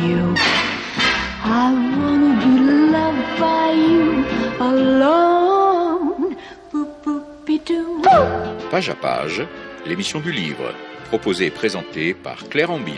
you. I wanna be loved by you alone. Boop-boop-be-doo. Page à page, l'émission du livre, proposée et présentée par Claire Ambille.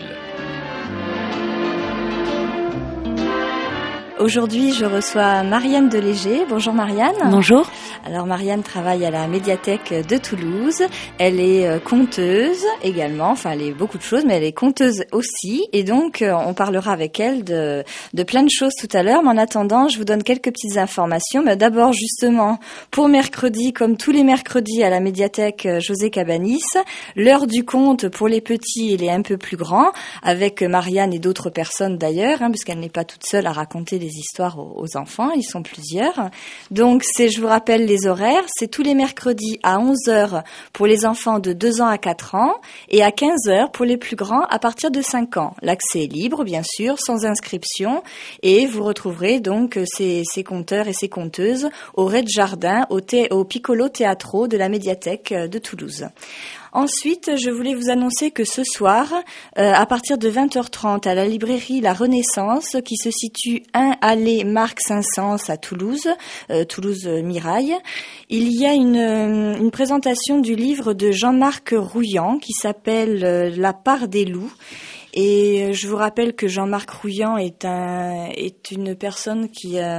Aujourd'hui, je reçois Marianne Deléger. Bonjour Marianne. Bonjour. Alors Marianne travaille à la médiathèque de Toulouse. Elle est conteuse également, enfin elle est beaucoup de choses, mais elle est conteuse aussi. Et donc on parlera avec elle de plein de choses tout à l'heure. Mais en attendant, je vous donne quelques petites informations. Mais d'abord justement, pour mercredi, comme tous les mercredis à la médiathèque José Cabanis, l'heure du conte pour les petits et les un peu plus grands, avec Marianne et d'autres personnes d'ailleurs, puisqu'elle n'est pas toute seule à raconter des histoires aux enfants, ils sont plusieurs. Donc je vous rappelle les horaires, c'est tous les mercredis à 11h pour les enfants de 2 ans à 4 ans et à 15h pour les plus grands à partir de 5 ans. L'accès est libre, bien sûr, sans inscription, et vous retrouverez donc ces conteurs et ces conteuses au rez-de-jardin, au Piccolo Teatro de la médiathèque de Toulouse. Ensuite, je voulais vous annoncer que ce soir, à partir de 20h30, à la librairie La Renaissance, qui se situe 1 allée Marc Saint-Saëns à Toulouse, Toulouse Mirail, il y a une présentation du livre de Jean-Marc Rouillant qui s'appelle La part des loups. Et je vous rappelle que Jean-Marc Rouillant est une personne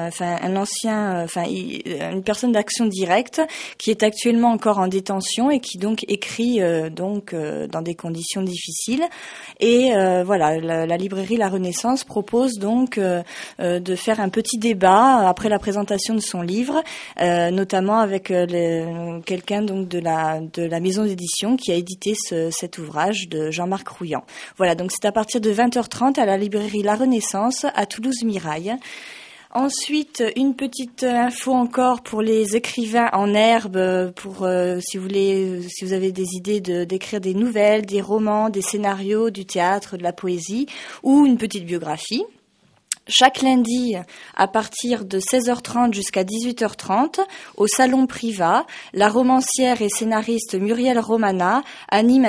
une personne d'action directe qui est actuellement encore en détention et qui donc écrit dans des conditions difficiles. Et voilà, la librairie La Renaissance propose donc de faire un petit débat après la présentation de son livre, notamment avec quelqu'un donc de la maison d'édition qui a édité cet ouvrage de Jean-Marc Rouillant. Voilà, donc c'est à partir de 20h30 à la librairie La Renaissance à Toulouse Mirail. Ensuite, une petite info encore pour les écrivains en herbe, si vous avez des idées d'écrire des nouvelles, des romans, des scénarios, du théâtre, de la poésie ou une petite biographie. Chaque lundi, à partir de 16h30 jusqu'à 18h30, au Salon Privat, la romancière et scénariste Muriel Romana anime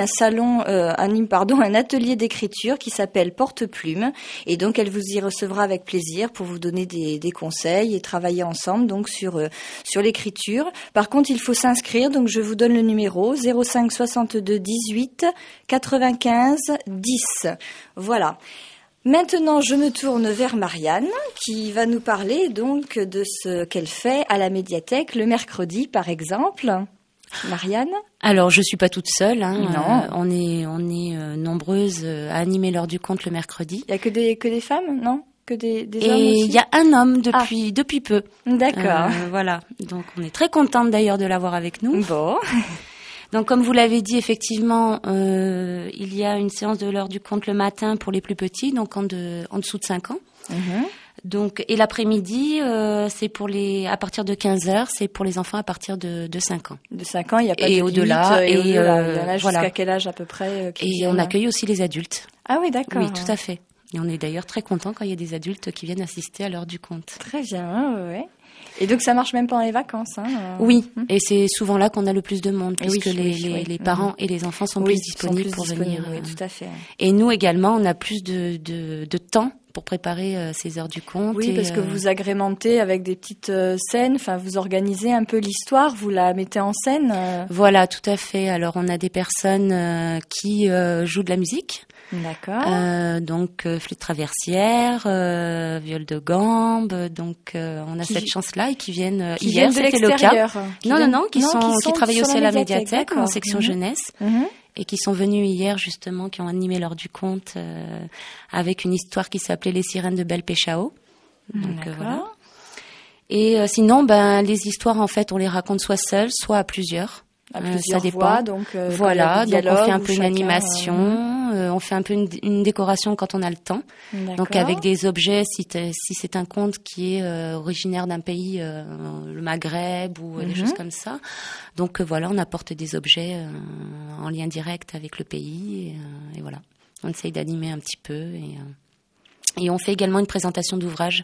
un atelier d'écriture qui s'appelle Porte-Plume. Et donc, elle vous y recevra avec plaisir pour vous donner des conseils et travailler ensemble donc sur l'écriture. Par contre, il faut s'inscrire. Donc, je vous donne le numéro 05 62 18 95 10. Voilà. Maintenant, je me tourne vers Marianne, qui va nous parler donc de ce qu'elle fait à la médiathèque le mercredi, par exemple. Marianne ? Alors, je suis pas toute seule. Non. On est nombreuses à animer l'heure du conte le mercredi. Il y a que des femmes, non ? Que des hommes aussi ? Et il y a un homme depuis peu. D'accord. Voilà. Donc, on est très contente d'ailleurs de l'avoir avec nous. Bon. Donc, comme vous l'avez dit, effectivement, il y a une séance de l'heure du conte le matin pour les plus petits, donc en dessous de 5 ans. Mm-hmm. Donc, et l'après-midi, c'est à partir de 15h, c'est pour les enfants à partir de 5 ans. De 5 ans, il n'y a pas de limite. Au-delà. Et au-delà. Il y en a jusqu'à quel âge à peu près Et on accueille aussi les adultes. Ah oui, d'accord. Oui, tout à fait. Et on est d'ailleurs très contents quand il y a des adultes qui viennent assister à l'heure du conte. Très bien, oui. Et donc ça marche même pendant les vacances, Oui, et c'est souvent là qu'on a le plus de monde, puisque oui. les parents et les enfants sont plus disponibles pour venir. Oui, tout à fait. Et nous également, on a plus de temps pour préparer ces heures du conte. Oui, parce que vous agrémentez avec des petites scènes, vous organisez un peu l'histoire, vous la mettez en scène. Voilà, tout à fait. Alors on a des personnes qui jouent de la musique. D'accord. Donc flûte traversière, viol de gambe, donc on a cette chance-là et qui viennent hier, c'était le cas. Qui travaillent aussi à la médiathèque en section jeunesse. Mm-hmm. Et qui sont venus hier justement, qui ont animé l'heure du conte avec une histoire qui s'appelait Les sirènes de Belpéchao. Donc voilà. Et sinon, les histoires en fait, on les raconte soit seules, soit à plusieurs. Ça dépend. Voix, donc voilà, donc on fait un peu une animation, on fait un peu une décoration quand on a le temps. D'accord. Donc avec des objets, si c'est un conte qui est originaire d'un pays, le Maghreb ou des choses comme ça. Donc voilà, on apporte des objets en lien direct avec le pays et voilà. On essaye d'animer un petit peu et on fait également une présentation d'ouvrages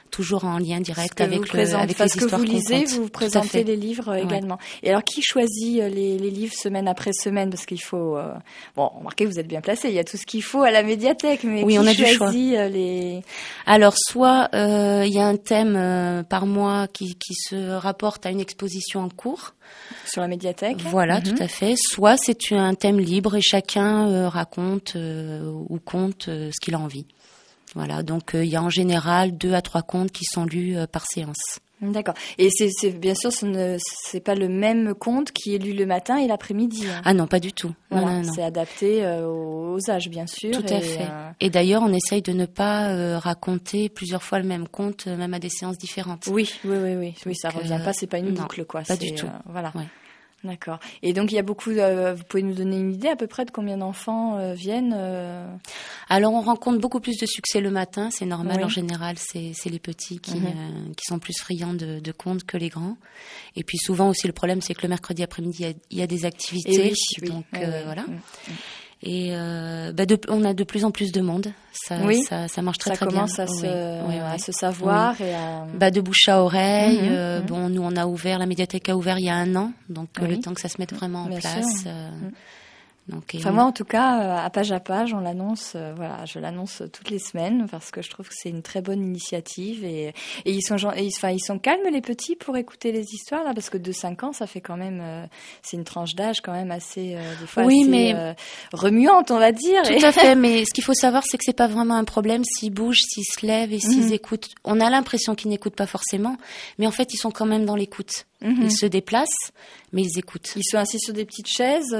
toujours en lien direct avec les histoires qu'on Parce que vous lisez, vous présentez les livres également. Et alors, qui choisit les livres semaine après semaine? Parce qu'il faut... remarquez, vous êtes bien placé, il y a tout ce qu'il faut à la médiathèque, mais oui, qui on a choisit du choix. les... Alors, soit il y a un thème par mois qui se rapporte à une exposition en cours. Sur la médiathèque. Voilà, tout à fait. Soit c'est un thème libre et chacun raconte ou conte ce qu'il a envie. Voilà, donc il y a en général 2 à 3 contes qui sont lus par séance. D'accord. Et c'est bien sûr, c'est pas le même conte qui est lu le matin et l'après-midi. Hein. Ah non, pas du tout. Voilà, non. C'est adapté aux âges, bien sûr. Tout à fait. Et d'ailleurs, on essaye de ne pas raconter plusieurs fois le même conte, même à des séances différentes. Oui, ça revient pas, c'est pas une boucle, quoi. Pas du tout. Voilà. Ouais. D'accord. Et donc il y a beaucoup. Vous pouvez nous donner une idée à peu près de combien d'enfants viennent Alors on rencontre beaucoup plus de succès le matin, c'est normal. Oui. En général, c'est les petits qui sont plus friands de contes que les grands. Et puis souvent aussi le problème, c'est que le mercredi après-midi il y a des activités. Donc voilà. Et on a de plus en plus de monde. Ça marche très très bien. Ça commence à se savoir et à... de bouche à oreille. Nous on a ouvert, la médiathèque a ouvert il y a 1 an, donc le temps que ça se mette vraiment en place. Donc, moi, en tout cas, à page, on l'annonce. Je l'annonce toutes les semaines parce que je trouve que c'est une très bonne initiative et ils sont calmes les petits pour écouter les histoires là, parce que 2-5 ans, ça fait quand même, c'est une tranche d'âge quand même assez, des fois remuante, on va dire. Tout à fait. Mais ce qu'il faut savoir, c'est que c'est pas vraiment un problème s'ils bougent, s'ils se lèvent et s'ils écoutent. On a l'impression qu'ils n'écoutent pas forcément, mais en fait, ils sont quand même dans l'écoute. Ils se déplacent, mais ils écoutent. Ils sont assis sur des petites chaises.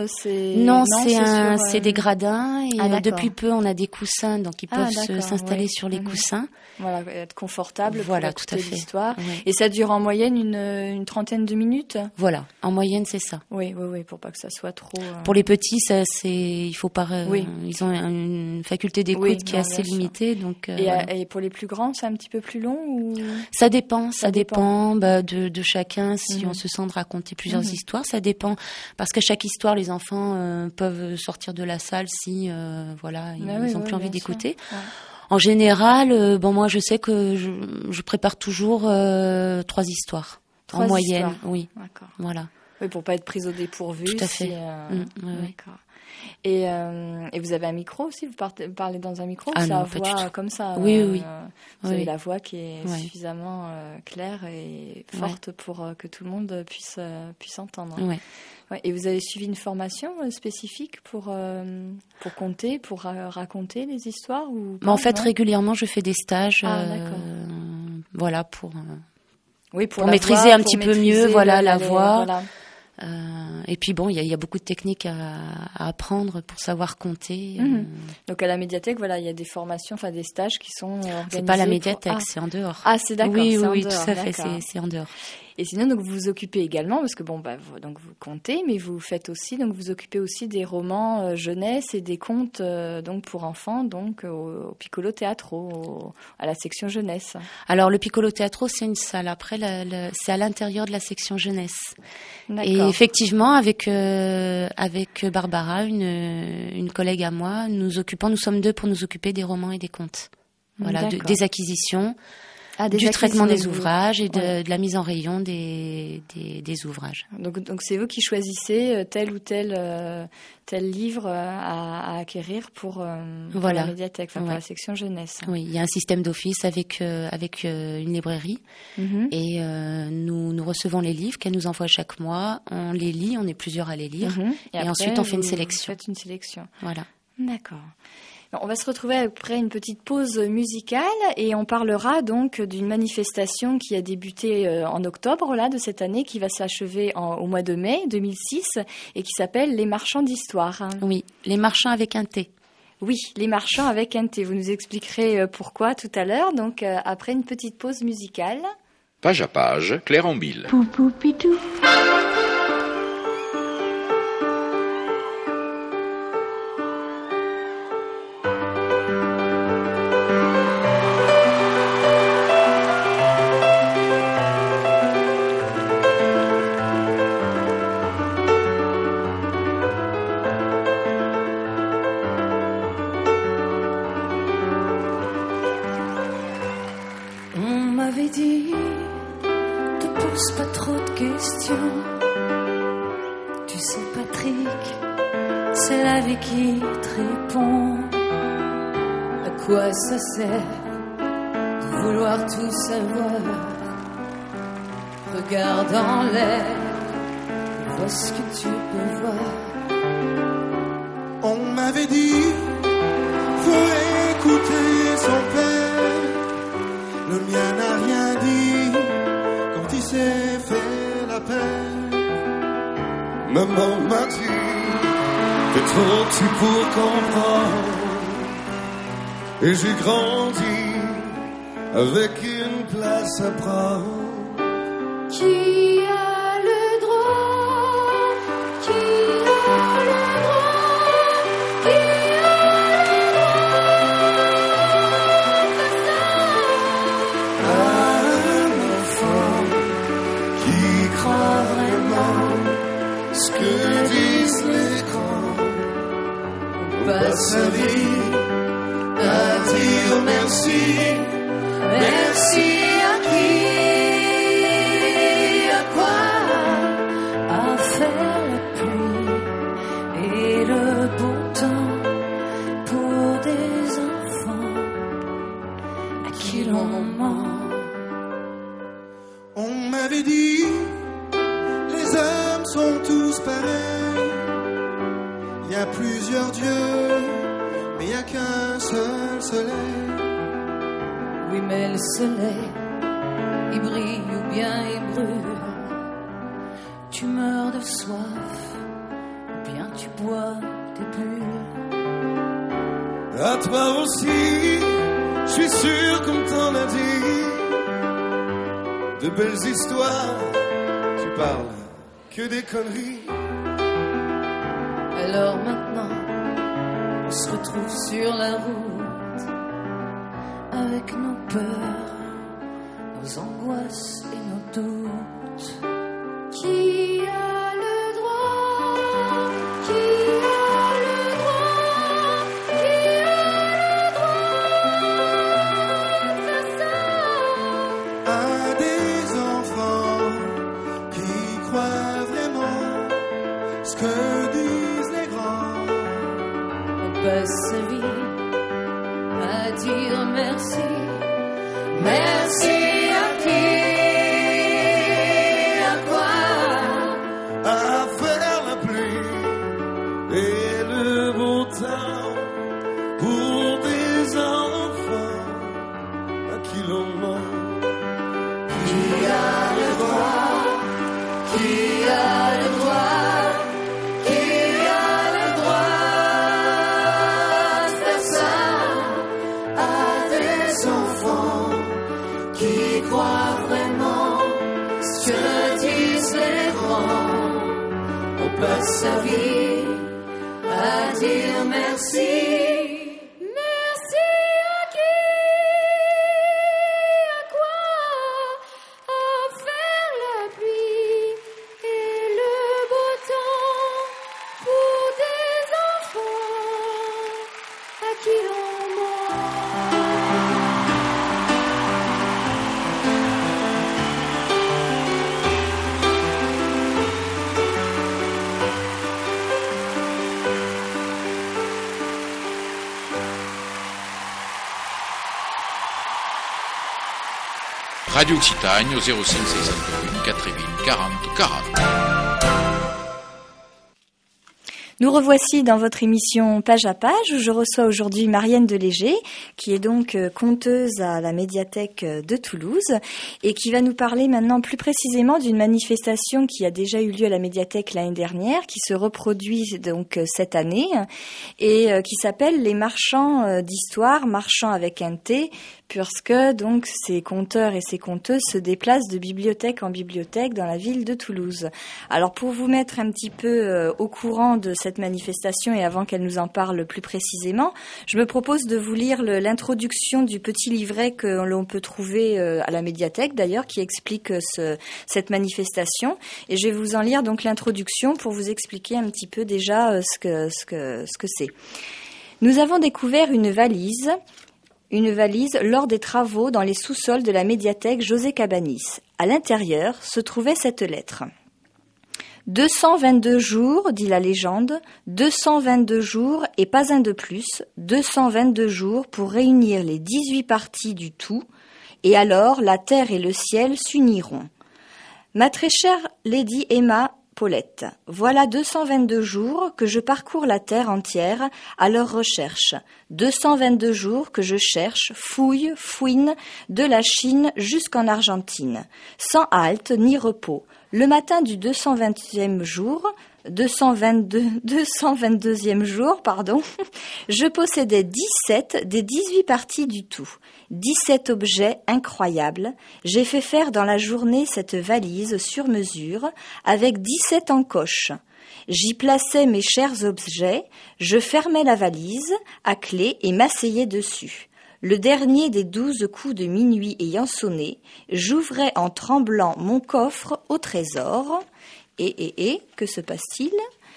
C'est des gradins et depuis peu on a des coussins, donc ils peuvent s'installer sur les coussins. Voilà, être confortable pour écouter l'histoire. Oui. Et ça dure en moyenne une trentaine de minutes. Voilà, en moyenne c'est ça. Oui, pour pas que ça soit trop. Pour les petits, il faut pas. Ils ont une faculté d'écoute qui est assez limitée, donc. Et pour les plus grands, c'est un petit peu plus long ou... Ça dépend de chacun. Si on se sent de raconter plusieurs histoires, ça dépend. Parce qu'à chaque histoire, les enfants peuvent sortir de la salle si ils n'ont plus envie d'écouter. Ouais. En général, moi je sais que je prépare toujours 3 histoires. 3 en moyenne, histoires. Oui. D'accord. Voilà. Oui, pour pas être prise au dépourvu. Tout à fait. D'accord. Et vous avez un micro aussi? Vous parlez dans un micro? Ah non, pas voix comme ça? Oui. Vous avez la voix qui est suffisamment claire et forte pour que tout le monde puisse entendre. Oui. Ouais, et vous avez suivi une formation spécifique pour compter, pour raconter les histoires ou pas, en fait, régulièrement, je fais des stages. Pour maîtriser un petit peu mieux la voix. Voilà. Et puis il y a beaucoup de techniques à apprendre pour savoir compter. Donc à la médiathèque, il y a des formations, des stages qui sont organisés. C'est pas la médiathèque, c'est en dehors. Ah, c'est d'accord. Oui, tout à fait, c'est en dehors. Et sinon, donc vous vous occupez également, parce que donc vous comptez, mais vous faites aussi, donc vous occupez aussi des romans jeunesse et des contes donc pour enfants, donc au Piccolo Teatro, à la section jeunesse. Alors le Piccolo Teatro, c'est une salle. Après, c'est à l'intérieur de la section jeunesse. D'accord. Et effectivement, avec Barbara, une collègue à moi, nous sommes 2 pour nous occuper des romans et des contes. Voilà, des acquisitions. Du traitement des ouvrages et de la mise en rayon des ouvrages. Donc c'est vous qui choisissez tel ou tel livre à acquérir pour la médiathèque, pour la section jeunesse. Oui, il y a un système d'office avec une librairie et nous recevons les livres qu'elle nous envoie chaque mois. On les lit, on est plusieurs à les lire et après, ensuite on fait une sélection. Vous faites une sélection. Voilà. D'accord. On va se retrouver après une petite pause musicale et on parlera donc d'une manifestation qui a débuté en octobre de cette année, qui va s'achever au mois de mai 2006 et qui s'appelle Les Marchands d'Histoire. Oui, les marchands avec un T. Oui, les marchands avec un T. Vous nous expliquerez pourquoi tout à l'heure, donc après une petite pause musicale. Page à page, Claire Ambille. Poupoupitou. On m'a trop de questions. Tu sais, Patrick, c'est la vie qui te répond. À quoi ça sert de vouloir tout savoir? Regarde en l'air, vois ce que tu peux voir. On m'avait dit, faut écouter son père. Le mien n'a rien dit quand il s'est fait la peine. Maman m'a dit, t'es trop petit pour comprendre. Et j'ai grandi avec une place à prendre. Qui a le droit? Qui a le droit? Qui a le droit? Un enfant qui croit vraiment ce que disent les grands. On passe sa vie à dire merci. Merci à qui? À quoi? À faire la pluie et le beau temps pour des enfants à qui l'on ment. On m'avait dit, les hommes sont tous pareils. Il y a plusieurs dieux, mais il n'y a qu'un seul soleil. Oui, mais le soleil, il brille ou bien il brûle. Tu meurs de soif, ou bien tu bois des bulles. À toi aussi, je suis sûr qu'on t'en a dit de belles histoires. Tu parles que des conneries. Alors maintenant, on se retrouve sur la route avec nos peurs, nos angoisses et nos doutes. Qui a le droit? Qui a le droit? Qui a le droit de faire ça? À des enfants qui croient vraiment ce que disent les grands. On passe sa vie à dire merci. Merci à qui? À quoi? À faire la pluie et le beau temps pour des enfants à qui l'on ment. Qui a le droit? Qui a le droit? Qui a le droit de faire ça à des enfants qui croient vraiment ce que disent les grands? On passe sa vie à dire merci. Merci à qui? À quoi? À faire la pluie et le beau temps pour des enfants à qui l'on ment. Radio Occitanie au 05 61 80 40 40. Nous revoici dans votre émission Page à Page où je reçois aujourd'hui Marianne Deléger qui est donc conteuse à la médiathèque de Toulouse et qui va nous parler maintenant plus précisément d'une manifestation qui a déjà eu lieu à la médiathèque l'année dernière, qui se reproduit donc cette année et qui s'appelle Les Marchands d'Histoire, marchands avec un T, puisque donc ces conteurs et ces conteuses se déplacent de bibliothèque en bibliothèque dans la ville de Toulouse. Alors pour vous mettre un petit peu au courant de cette manifestation et avant qu'elle nous en parle plus précisément, je me propose de vous lire l'introduction du petit livret que l'on peut trouver à la médiathèque d'ailleurs, qui explique cette manifestation. Et je vais vous en lire donc l'introduction pour vous expliquer un petit peu déjà ce que c'est. Nous avons découvert une valise une valise lors des travaux dans les sous-sols de la médiathèque José Cabanis. À l'intérieur se trouvait cette lettre. 222 jours, dit la légende, 222 jours et pas un de plus, 222 jours pour réunir les 18 parties du tout, et alors la terre et le ciel s'uniront. Ma très chère Lady Emma Paulette, voilà 222 jours que je parcours la terre entière à leur recherche. 222 jours que je cherche, fouine, de la Chine jusqu'en Argentine, sans halte ni repos. Le matin du 222e jour, je possédais 17 des 18 parties du tout. 17 objets incroyables. J'ai fait faire dans la journée cette valise sur mesure avec 17 encoches. J'y plaçais mes chers objets, je fermais la valise à clé et m'asseyais dessus. Le dernier des 12 coups de minuit ayant sonné, j'ouvrais en tremblant mon coffre au trésor. Et, que se passe-t-il ?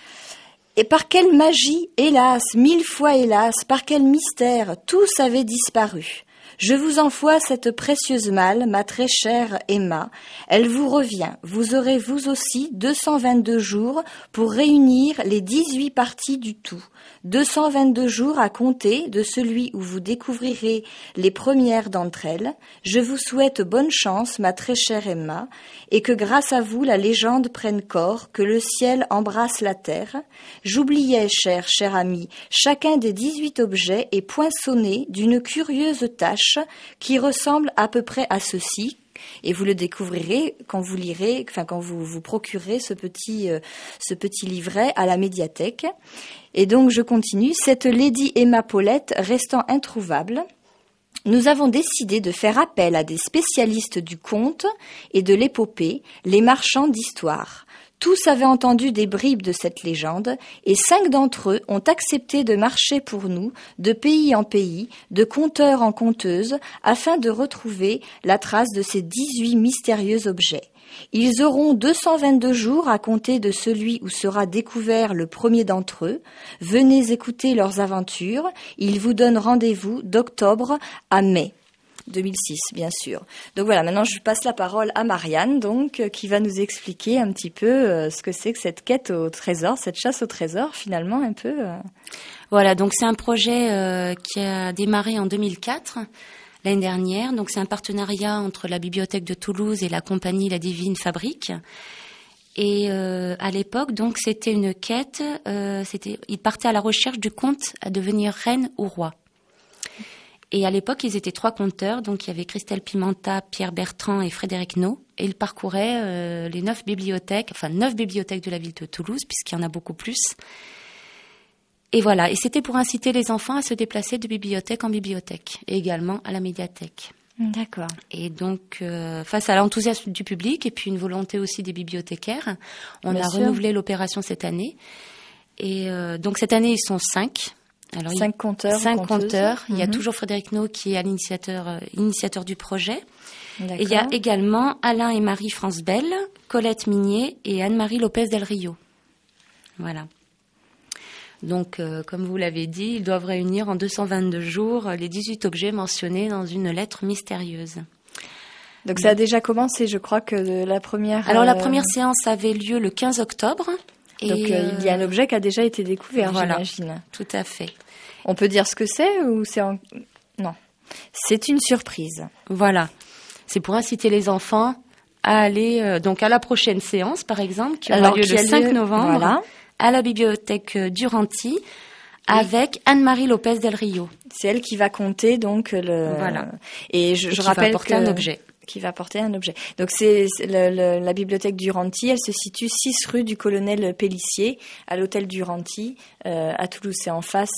Et par quelle magie, hélas, 1000 fois hélas, par quel mystère, tous avaient disparu. Je vous envoie cette précieuse malle, ma très chère Emma. Elle vous revient. Vous aurez vous aussi 222 jours pour réunir les 18 parties du tout. 222 jours à compter de celui où vous découvrirez les premières d'entre elles. Je vous souhaite bonne chance, ma très chère Emma, et que grâce à vous la légende prenne corps, que le ciel embrasse la terre. J'oubliais, cher ami, chacun des 18 objets est poinçonné d'une curieuse tache qui ressemble à peu près à ceci. Et vous le découvrirez quand vous lirez, quand vous procurez ce petit livret à la médiathèque. Et donc je continue. Cette Lady Emma Paulette restant introuvable, nous avons décidé de faire appel à des spécialistes du conte et de l'épopée, les marchands d'histoire. Tous avaient entendu des bribes de cette légende, et 5 d'entre eux ont accepté de marcher pour nous, de pays en pays, de conteur en conteuse, afin de retrouver la trace de ces 18 mystérieux objets. Ils auront 222 jours à compter de celui où sera découvert le premier d'entre eux. Venez écouter leurs aventures. Ils vous donnent rendez-vous d'octobre à mai. 2006, bien sûr. Donc voilà, maintenant je passe la parole à Marianne, donc, qui va nous expliquer un petit peu ce que c'est que cette quête au trésor, cette chasse au trésor, finalement, un peu. Voilà, donc c'est un projet qui a démarré en 2004, l'année dernière. Donc c'est un partenariat entre la Bibliothèque de Toulouse et la compagnie La Divine Fabrique. Et à l'époque, donc, c'était une quête. Ils partaient à la recherche du conte à devenir reine ou roi. Et à l'époque, ils étaient 3 conteurs, donc il y avait Christelle Pimenta, Pierre Bertrand et Frédéric Naud, et ils parcouraient les 9 bibliothèques de la ville de Toulouse, puisqu'il y en a beaucoup plus. Et voilà, et c'était pour inciter les enfants à se déplacer de bibliothèque en bibliothèque, et également à la médiathèque. D'accord. Et donc, face à l'enthousiasme du public, et puis une volonté aussi des bibliothécaires, on a renouvelé l'opération cette année. Et donc cette année, ils sont 5. Alors, 5 conteurs. 5 conteurs. Il y a toujours Frédéric Naud qui est l'initiateur du projet. D'accord. Et il y a également Alain et Marie France Bell, Colette Minier et Anne-Marie Lopez Del Rio. Voilà. Donc, comme vous l'avez dit, ils doivent réunir en 222 jours les 18 objets mentionnés dans une lettre mystérieuse. Donc ça a déjà commencé, je crois que la première... Alors la première séance avait lieu le 15 octobre. Donc il y a un objet qui a déjà été découvert, voilà, j'imagine. Tout à fait. On peut dire ce que c'est ou c'est Non. C'est une surprise. Voilà. C'est pour inciter les enfants à aller donc à la prochaine séance, par exemple, qui aura lieu le 5 novembre, voilà, à la bibliothèque Duranty, avec Anne-Marie Lopez Del Rio. C'est elle qui va compter donc le... Voilà. Et je rappelle un objet. Qui va porter un objet. Donc c'est la bibliothèque Duranty, elle se situe 6 rue du Colonel Pélissier, à l'hôtel Duranty, à Toulouse. C'est en face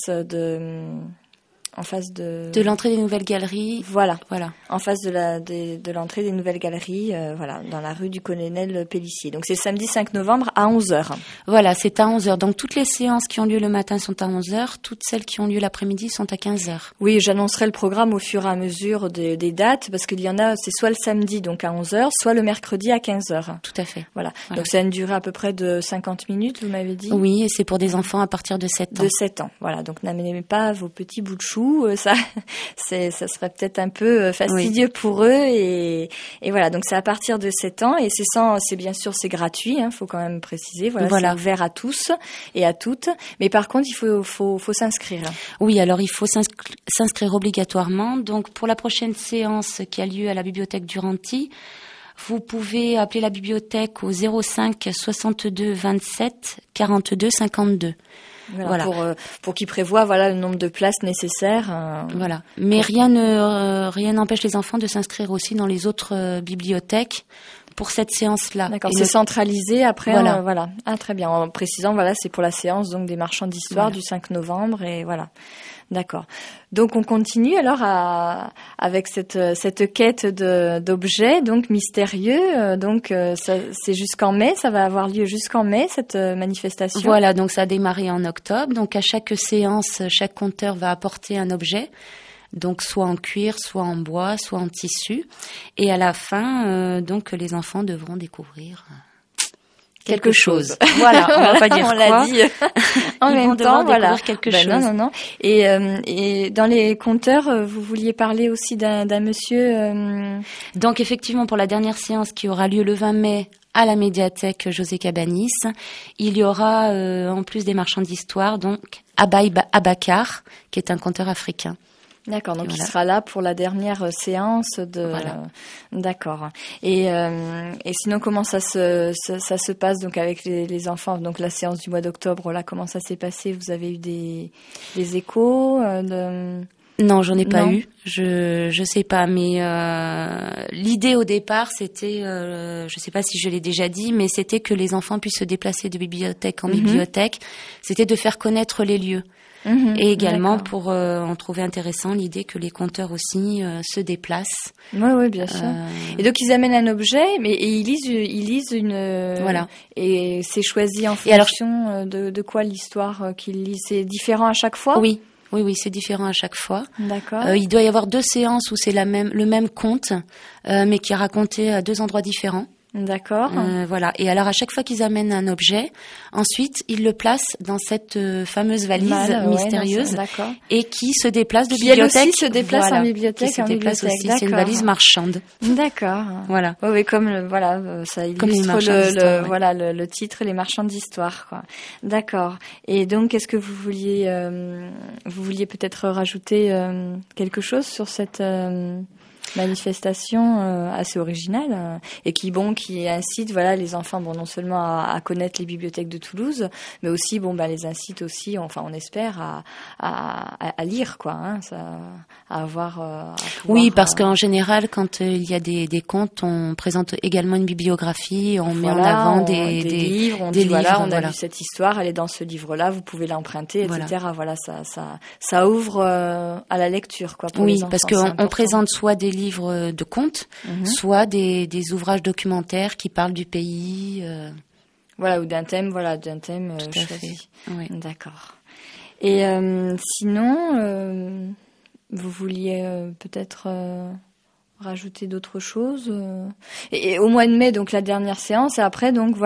de l'entrée des nouvelles galeries. Voilà. En face de l'entrée des nouvelles galeries, dans la rue du Colonel Pélissier. Donc c'est samedi 5 novembre à 11h. Voilà, c'est à 11h. Donc toutes les séances qui ont lieu le matin sont à 11h, toutes celles qui ont lieu l'après-midi sont à 15h. Oui, j'annoncerai le programme au fur et à mesure des dates, parce qu'il y en a, c'est soit le samedi donc à 11h, soit le mercredi à 15h. Tout à fait. Voilà. Donc ça a une durée à peu près de 50 minutes, vous m'avez dit. Oui, et c'est pour des enfants à partir de 7 ans. De 7 ans, voilà. Donc n'amenez pas vos petits bouts de chou tout, ça serait peut-être un peu fastidieux pour eux et voilà. Donc c'est à partir de 7 ans et c'est bien sûr c'est gratuit, faut quand même préciser. Voilà. C'est ouvert à tous et à toutes. Mais par contre, il faut s'inscrire. Oui, alors il faut s'inscrire obligatoirement. Donc pour la prochaine séance qui a lieu à la bibliothèque Duranty, vous pouvez appeler la bibliothèque au 05 62 27 42 52. Voilà. Pour qu'ils prévoient le nombre de places nécessaires. Voilà. Mais rien n'empêche les enfants de s'inscrire aussi dans les autres bibliothèques pour cette séance-là. D'accord. C'est centralisé après. Voilà. Ah, très bien. En précisant, c'est pour la séance donc des marchands d'histoire du 5 novembre et voilà. D'accord. Donc on continue alors avec cette quête d'objets donc mystérieux. Donc c'est jusqu'en mai, ça va avoir lieu jusqu'en mai cette manifestation. Voilà, donc ça a démarré en octobre. Donc à chaque séance, chaque conteur va apporter un objet. Donc soit en cuir, soit en bois, soit en tissu. Et à la fin, donc les enfants devront découvrir quelque chose. Voilà, on va pas dire on l'a dit. En même temps, voilà. Quelque chose. Non. Et dans les conteurs, vous vouliez parler aussi d'un monsieur. Donc effectivement, pour la dernière séance qui aura lieu le 20 mai à la médiathèque José Cabanis, il y aura en plus des marchands d'histoire, donc Abakar, qui est un conteur africain. D'accord, donc il sera là pour la dernière séance de. Voilà. D'accord. Et sinon, comment ça se passe donc avec les enfants? Donc la séance du mois d'octobre, là, comment ça s'est passé? Vous avez eu des échos Non, j'en ai pas eu. Je sais pas, mais l'idée au départ, c'était, je sais pas si je l'ai déjà dit, mais c'était que les enfants puissent se déplacer de bibliothèque en bibliothèque. C'était de faire connaître les lieux. Et également pour on trouvait intéressant l'idée que les conteurs aussi se déplacent. Oui, bien sûr. Et donc ils amènent un objet, mais ils lisent une. Voilà. Et c'est choisi en fonction de quoi l'histoire qu'ils lisent. C'est différent à chaque fois. Oui, c'est différent à chaque fois. D'accord. Il doit y avoir 2 séances où c'est le même conte, mais qui est raconté à 2 endroits différents. D'accord. Voilà. Et alors, à chaque fois qu'ils amènent un objet, ensuite, ils le placent dans cette fameuse valise mystérieuse et qui se déplace de bibliothèque. Elle aussi se déplace en bibliothèque. Qui se déplace aussi. C'est une valise marchande. D'accord. Voilà. Oui, comme ça illustre le titre, les marchands d'histoire, quoi. D'accord. Et donc, qu'est-ce que vous vouliez peut-être rajouter quelque chose sur cette manifestation assez originale et qui incite les enfants les enfants à connaître les bibliothèques de Toulouse, mais aussi les incite aussi on espère à lire à avoir oui, parce qu'en général quand il y a des contes, on présente également une bibliographie, on met en avant des livres, on dit on a lu cette histoire, elle est dans ce livre-là, vous pouvez l'emprunter, etc. Voilà, ça ouvre à la lecture pour les enfants. Parce qu'on présente soit des livres de contes, soit des ouvrages documentaires qui parlent du pays. Ou d'un thème, Tout à choisi. fait. Oui. D'accord. Et sinon, vous vouliez peut-être rajouter d'autres choses et au mois de mai, donc la dernière séance, et après, donc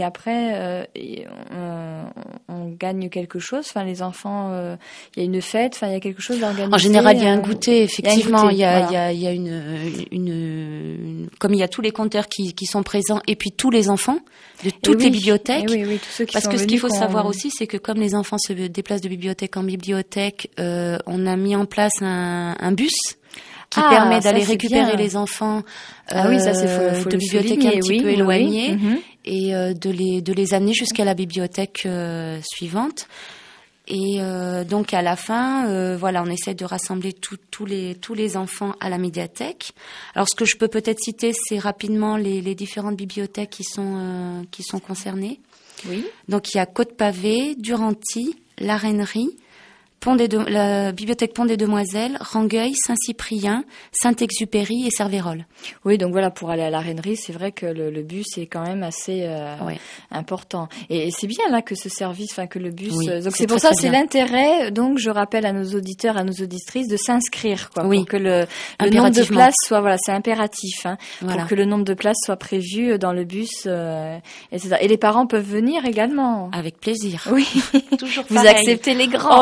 on gagne quelque chose. Les enfants, il y a une fête, il y a quelque chose d'organisé. En général, il y a un goûter, effectivement. Il y a une comme il y a tous les conteurs qui sont présents, et puis tous les enfants de toutes les bibliothèques. Tous ceux qui parce sont que ce qu'il faut savoir aussi, c'est que comme les enfants se déplacent de bibliothèque en bibliothèque, on a mis en place un bus qui permet d'aller récupérer les enfants de bibliothèques un petit peu éloignées et de les amener jusqu'à la bibliothèque suivante. Et donc à la fin, on essaie de rassembler tous les enfants à la médiathèque. Alors ce que je peux peut-être citer, c'est rapidement les différentes bibliothèques qui sont concernées. Oui. Donc il y a Côte-Pavée, Duranty, la Reinerie, la bibliothèque Pont des Demoiselles, Rangueil, Saint-Cyprien, Saint-Exupéry et Cervérol. Oui, donc pour aller à la Reinerie, c'est vrai que le bus est quand même assez important. Et c'est bien là que ce service, que le bus. Donc c'est pour ça, c'est l'intérêt. Donc je rappelle à nos auditeurs, à nos auditrices de s'inscrire, pour que le nombre de places soit, c'est impératif, pour que le nombre de places soit prévu dans le bus, etc. Et les parents peuvent venir également. Avec plaisir. Oui. Toujours Vous pareil. acceptez les grands. Oh oui.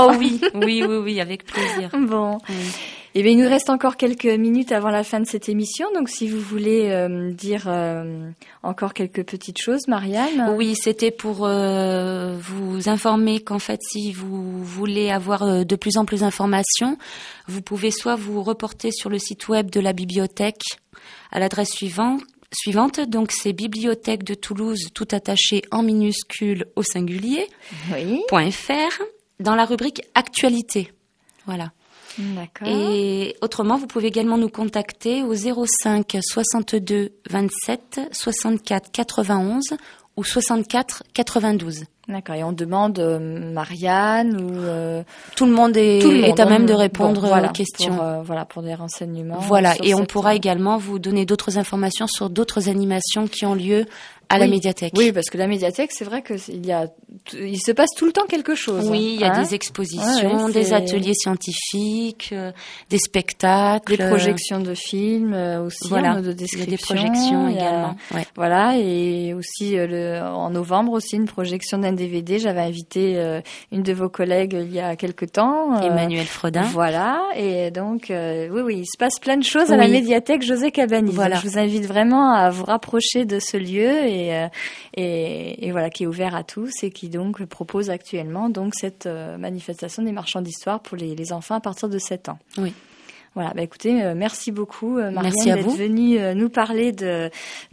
Oui, avec plaisir. Bon. Oui. Eh bien, il nous reste encore quelques minutes avant la fin de cette émission. Donc, si vous voulez dire encore quelques petites choses, Marianne. Oui, c'était pour vous informer qu'en fait, si vous voulez avoir de plus en plus d'informations, vous pouvez soit vous reporter sur le site web de la bibliothèque à l'adresse suivante. Donc, c'est bibliothèque de Toulouse, tout attaché en minuscule au singulier, .fr, dans la rubrique Actualité. Voilà. D'accord. Et autrement, vous pouvez également nous contacter au 05 62 27 64 91 ou 64 92. D'accord. Et on demande Marianne ou tout le monde est à même de répondre aux questions. Pour des renseignements. Voilà. Et on pourra également vous donner d'autres informations sur d'autres animations qui ont lieu à la médiathèque. Oui, parce que la médiathèque, c'est vrai que il se passe tout le temps quelque chose. Oui, il y a des expositions, des ateliers scientifiques, des spectacles, des projections de films aussi, de descriptions. Il y a des projections également. Voilà, et aussi en novembre aussi une projection d'un DVD. J'avais invité une de vos collègues il y a quelque temps, Emmanuel Fredin. Voilà, et donc il se passe plein de choses à la médiathèque José Cabanis. Voilà. Je vous invite vraiment à vous rapprocher de ce lieu et voilà, qui est ouvert à tous et qui donc propose actuellement donc cette manifestation des marchands d'histoire pour les enfants à partir de 7 ans. Oui. Voilà, écoutez, merci beaucoup Marianne d'être venue nous parler de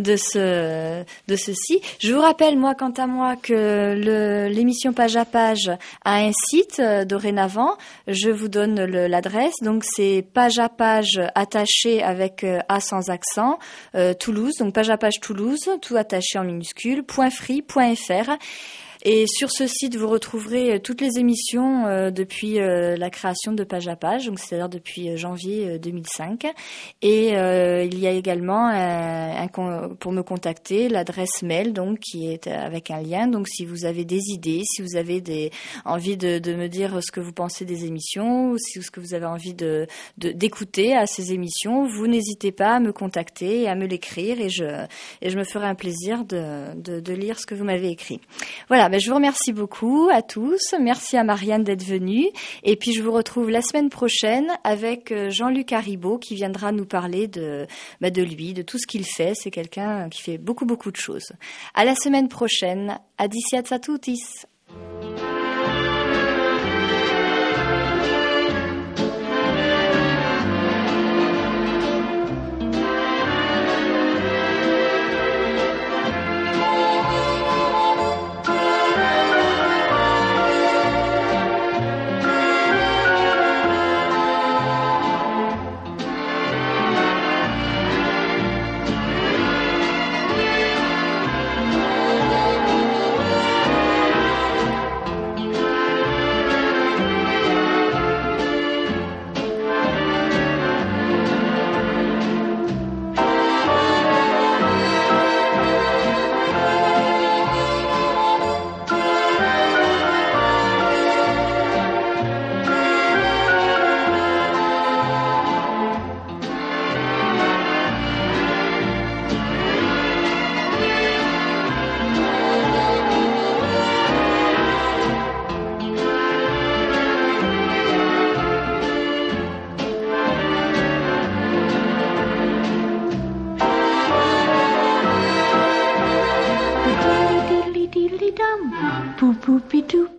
ceci. Je vous rappelle, moi, quant à moi, que l'émission Page à Page a un site dorénavant. Je vous donne l'adresse. Donc, c'est Page à Page attaché avec A sans accent, Toulouse. Donc, Page à Page Toulouse, tout attaché en minuscule, .free.fr. Et sur ce site, vous retrouverez toutes les émissions depuis la création de Page à Page, donc c'est-à-dire depuis janvier 2005. Et il y a également pour me contacter l'adresse mail, donc qui est avec un lien. Donc si vous avez des idées, si vous avez envie de me dire ce que vous pensez des émissions, ou ce que vous avez envie d'écouter à ces émissions, vous n'hésitez pas à me contacter et à me l'écrire, et je me ferai un plaisir de lire ce que vous m'avez écrit. Voilà. Je vous remercie beaucoup à tous. Merci à Marianne d'être venue. Et puis, je vous retrouve la semaine prochaine avec Jean-Luc Haribo qui viendra nous parler de lui, de tout ce qu'il fait. C'est quelqu'un qui fait beaucoup, beaucoup de choses. À la semaine prochaine. Adiciats a tutis.